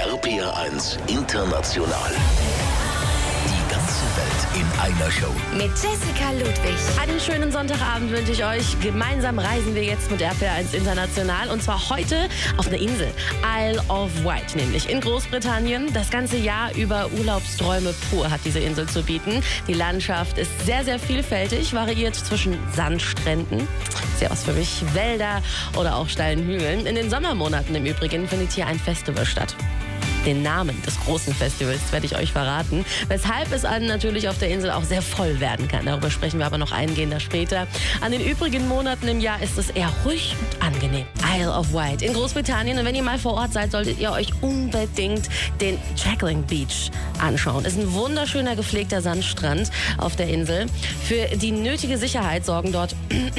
RPR1 International. Die ganze Welt in einer Show. Mit Jessica Ludwig. Einen schönen Sonntagabend wünsche ich euch. Gemeinsam reisen wir jetzt mit RPR1 International und zwar heute auf eine Insel. Isle of Wight, nämlich in Großbritannien. Das ganze Jahr über Urlaubsträume pur hat diese Insel zu bieten. Die Landschaft ist sehr, sehr vielfältig, variiert zwischen Sandstränden, sehr was für mich, Wälder oder auch steilen Hügeln. In den Sommermonaten im Übrigen findet hier ein Festival statt. Den Namen des großen Festivals werde ich euch verraten, weshalb es natürlich auf der Insel auch sehr voll werden kann. Darüber sprechen wir aber noch eingehender später. An den übrigen Monaten im Jahr ist es eher ruhig und angenehm. Isle of Wight in Großbritannien. Und wenn ihr mal vor Ort seid, solltet ihr euch unbedingt den Jackling Beach anschauen. Es ist ein wunderschöner gepflegter Sandstrand auf der Insel. Für die nötige Sicherheit sorgen dort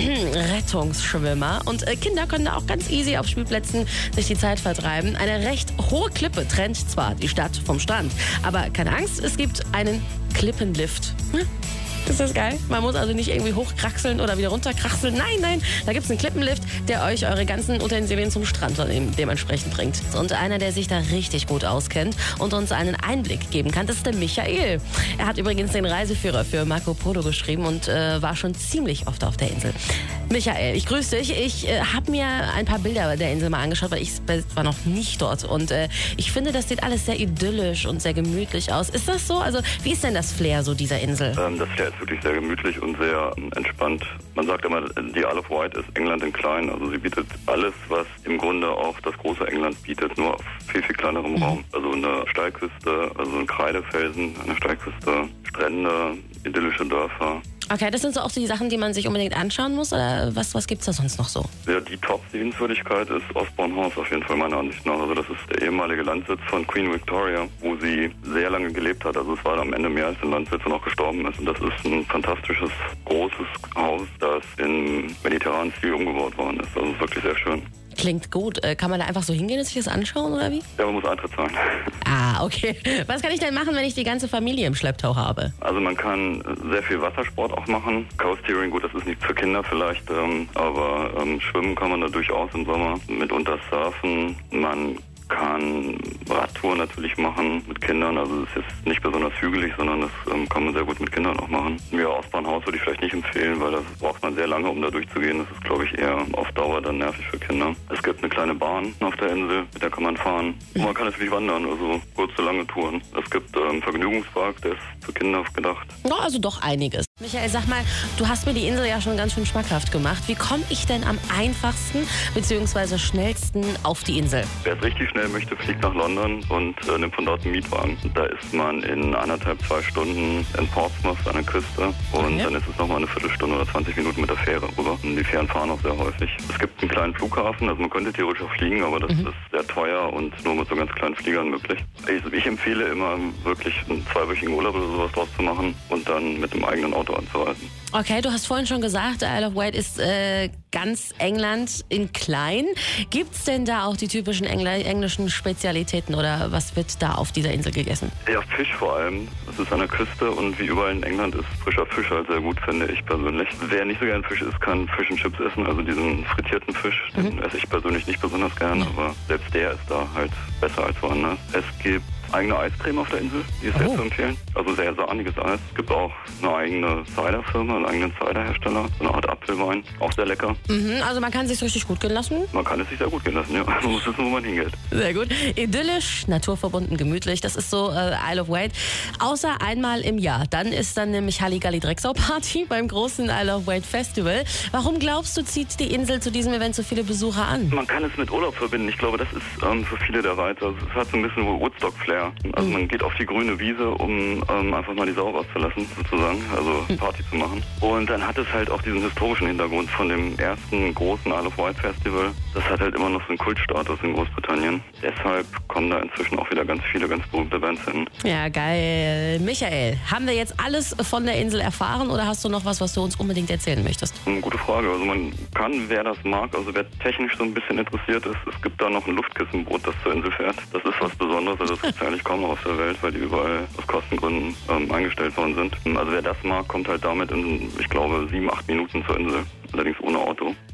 Rettungsschwimmer. Und Kinder können da auch ganz easy auf Spielplätzen sich die Zeit vertreiben. Eine recht hohe Klippe trennt zwar die Stadt vom Strand, aber keine Angst, es gibt einen Klippenlift. Ist das geil? Man muss also nicht irgendwie hochkraxeln oder wieder runterkraxeln. Nein, da gibt es einen Klippenlift, der euch eure ganzen Utensilien zum Strand dementsprechend bringt. Und einer, der sich da richtig gut auskennt und uns einen Einblick geben kann, das ist der Michael. Er hat übrigens den Reiseführer für Marco Polo geschrieben und war schon ziemlich oft auf der Insel. Michael, ich grüße dich. Ich habe mir ein paar Bilder der Insel mal angeschaut, weil ich war noch nicht dort. Und ich finde, das sieht alles sehr idyllisch und sehr gemütlich aus. Ist das so? Also wie ist denn das Flair so dieser Insel? Das Flair ist wirklich sehr gemütlich und sehr entspannt. Man sagt immer, die Isle of Wight ist England in klein. Also sie bietet alles, was im Grunde auch das große England bietet, nur auf viel, viel kleinerem Raum. Also eine Steilküste, also ein Kreidefelsen, eine Steilküste, Strände, idyllische Dörfer. Okay, das sind so auch so die Sachen, die man sich unbedingt anschauen muss, oder was gibt's da sonst noch so? Ja, die Top-Sehenswürdigkeit ist Osborne House auf jeden Fall meiner Ansicht nach. Also das ist der ehemalige Landsitz von Queen Victoria, wo sie sehr lange gelebt hat. Also es war am Ende mehr als ein Landsitz und auch gestorben ist. Und das ist ein fantastisches, großes Haus, das in mediterranen Stil umgebaut worden ist. Also es ist wirklich sehr schön. Klingt gut. Kann man da einfach so hingehen und sich das anschauen, oder wie? Ja, man muss Eintritt zahlen. Ah, okay. Was kann ich denn machen, wenn ich die ganze Familie im Schlepptau habe? Also man kann sehr viel Wassersport auch machen. Coasteering, gut, das ist nicht für Kinder vielleicht, aber schwimmen kann man da durchaus im Sommer. Mitunter surfen, man kann Radtouren natürlich machen mit Kindern. Also es ist jetzt nicht besonders hügelig, sondern das kann man sehr gut mit Kindern auch machen. Ja, Osborne House würde ich vielleicht nicht empfehlen, weil das braucht man sehr lange, um da durchzugehen. Das ist, glaube ich, eher auf Dauer dann nervig für Kinder. Es gibt eine kleine Bahn auf der Insel, mit der kann man fahren. Und man kann natürlich wandern, also kurze, lange Touren. Es gibt einen Vergnügungspark, der ist für Kinder gedacht. Ja, also doch einiges. Michael, sag mal, du hast mir die Insel ja schon ganz schön schmackhaft gemacht. Wie komme ich denn am einfachsten bzw. schnellsten auf die Insel? Wer es richtig schnell möchte, fliegt nach London und nimmt von dort einen Mietwagen. Da ist man in 1,5-2 Stunden in Portsmouth an der Küste und dann ist es nochmal eine Viertelstunde oder 20 Minuten mit der Fähre rüber. Und die Fähren fahren auch sehr häufig. Es gibt einen kleinen Flughafen, also man könnte theoretisch auch fliegen, aber das ist sehr teuer und nur mit so ganz kleinen Fliegern möglich. Ich empfehle immer wirklich einen 2-wöchigen Urlaub oder sowas draus zu machen und dann mit dem eigenen Auto anzureisen. Okay, du hast vorhin schon gesagt, Isle of Wight ist ganz England in klein. Gibt's denn da auch die typischen englischen Spezialitäten oder was wird da auf dieser Insel gegessen? Ja, Fisch vor allem. Es ist an der Küste und wie überall in England ist frischer Fisch halt sehr gut, finde ich persönlich. Wer nicht so gern Fisch isst, kann Fish and Chips essen, also diesen frittierten Fisch. Den esse ich persönlich nicht besonders gern, aber selbst der ist da halt besser als woanders. Es gibt eigene Eiscreme auf der Insel, die ist sehr zu empfehlen. Also sehr sahniges Eis. Es gibt auch eine eigene Ciderfirma, einen eigenen Ciderhersteller, so eine Art Apfelwein, auch sehr lecker. Also man kann es sich richtig gut gehen lassen? Man kann es sich sehr gut gehen lassen, ja. Man muss wissen, wo man hingeht. Sehr gut. Idyllisch, naturverbunden, gemütlich, das ist so Isle of Wight. Außer einmal im Jahr. Dann ist dann nämlich Halligalli-Drecksau-Party beim großen Isle of Wight Festival. Warum glaubst du, zieht die Insel zu diesem Event so viele Besucher an? Man kann es mit Urlaub verbinden. Ich glaube, das ist für viele der Reiz. Also es hat so ein bisschen Woodstock-Flair. Also man geht auf die grüne Wiese, um einfach mal die Sau rauszulassen, sozusagen, also Party zu machen. Und dann hat es halt auch diesen historischen Hintergrund von dem ersten großen Isle of Wight Festival. Das hat halt immer noch so einen Kultstatus in Großbritannien. Deshalb kommen da inzwischen auch wieder ganz viele ganz berühmte Bands hin. Ja, geil. Michael, haben wir jetzt alles von der Insel erfahren oder hast du noch was du uns unbedingt erzählen möchtest? Eine gute Frage. Also man kann, wer das mag, also wer technisch so ein bisschen interessiert ist, es gibt da noch ein Luftkissenboot, das zur Insel fährt. Das ist was Besonderes, also das gibt es eigentlich kaum noch auf der Welt, weil die überall aus Kostengründen eingestellt worden sind. Also wer das mag, kommt halt damit in, ich glaube, 7-8 Minuten zur Insel. Allerdings ohne Auto. Es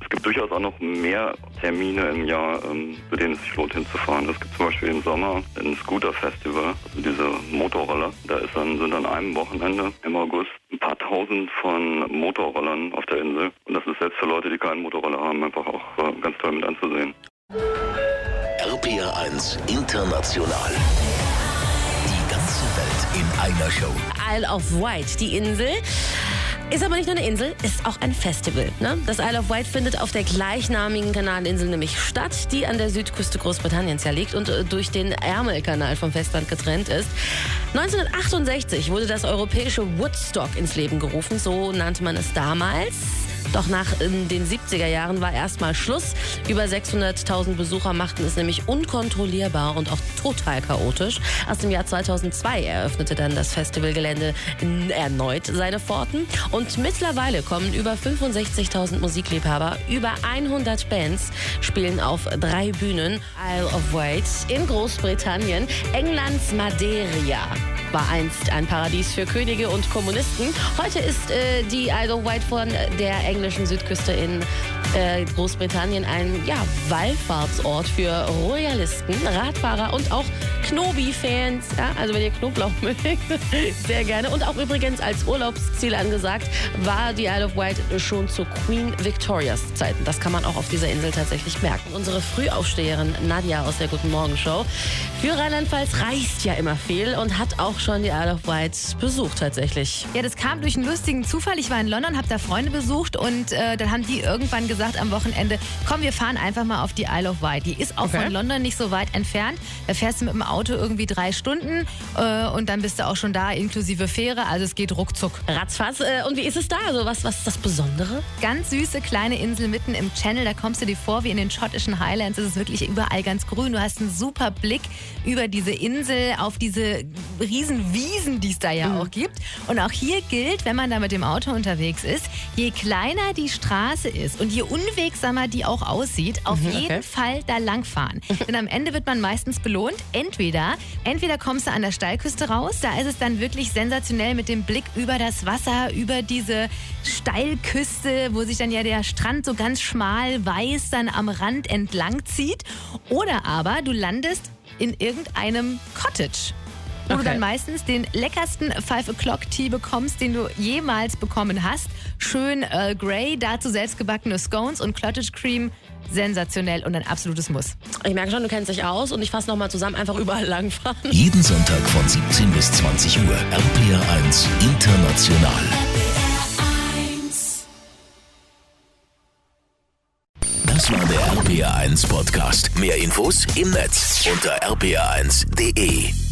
Es gibt durchaus auch noch mehr Termine im Jahr, zu denen es sich lohnt hinzufahren. Es gibt zum Beispiel im Sommer ein Scooter-Festival, also diese Motorroller. Da sind an einem Wochenende im August ein paar tausend von Motorrollern auf der Insel. Und das ist selbst für Leute, die keinen Motorroller haben, einfach auch ganz toll mit anzusehen. RPR 1 International. Die ganze Welt in einer Show. Isle of Wight, die Insel. Ist aber nicht nur eine Insel, ist auch ein Festival. Ne? Das Isle of Wight findet auf der gleichnamigen Kanalinsel nämlich statt, die an der Südküste Großbritanniens ja liegt und durch den Ärmelkanal vom Festland getrennt ist. 1968 wurde das europäische Woodstock ins Leben gerufen, so nannte man es damals. Doch nach den 70er Jahren war erstmal Schluss. Über 600.000 Besucher machten es nämlich unkontrollierbar und auch total chaotisch. Erst im Jahr 2002 eröffnete dann das Festivalgelände erneut seine Pforten. Und mittlerweile kommen über 65.000 Musikliebhaber, über 100 Bands spielen auf 3 Bühnen. Isle of Wight in Großbritannien, Englands Madeira war einst ein Paradies für Könige und Kommunisten. Heute ist die Isle of Wight von der englischen Südküste in Großbritannien ein Wallfahrtsort für Royalisten, Radfahrer und auch Knobi-Fans. Ja, also wenn ihr Knoblauch mögt, sehr gerne. Und auch übrigens als Urlaubsziel angesagt war die Isle of Wight schon zu Queen Victorias Zeiten. Das kann man auch auf dieser Insel tatsächlich merken. Unsere Frühaufsteherin Nadja aus der Guten Morgen Show für Rheinland-Pfalz reist ja immer viel und hat auch schon die Isle of Wight besucht tatsächlich. Ja, das kam durch einen lustigen Zufall. Ich war in London, habe da Freunde besucht und dann haben die irgendwann gesagt am Wochenende, komm, wir fahren einfach mal auf die Isle of Wight. Die ist auch von London nicht so weit entfernt. Da fährst du mit dem Auto irgendwie 3 Stunden und dann bist du auch schon da, inklusive Fähre. Also es geht ruckzuck. Ratzfatz. Und wie ist es da? Also was ist das Besondere? Ganz süße kleine Insel mitten im Channel. Da kommst du dir vor wie in den schottischen Highlands. Es ist wirklich überall ganz grün. Du hast einen super Blick über diese Insel auf diese riesen Wiesen, die es da ja auch gibt. Und auch hier gilt, wenn man da mit dem Auto unterwegs ist, je kleiner die Straße ist und je unwegsamer die auch aussieht, auf jeden Fall da langfahren. Denn am Ende wird man meistens belohnt. Entweder kommst du an der Steilküste raus, da ist es dann wirklich sensationell mit dem Blick über das Wasser, über diese Steilküste, wo sich dann ja der Strand so ganz schmal weiß dann am Rand entlang zieht. Oder aber du landest in irgendeinem Cottage, wo du dann meistens den leckersten 5-o'clock-Tea bekommst, den du jemals bekommen hast. Schön Earl Grey, dazu selbstgebackene Scones und Cottage Cream. Sensationell und ein absolutes Muss. Ich merke schon, du kennst dich aus und ich fasse nochmal zusammen, einfach überall langfahren. Jeden Sonntag von 17 bis 20 Uhr. RPR 1 International. Das war der RPR 1 Podcast. Mehr Infos im Netz unter rpr1.de.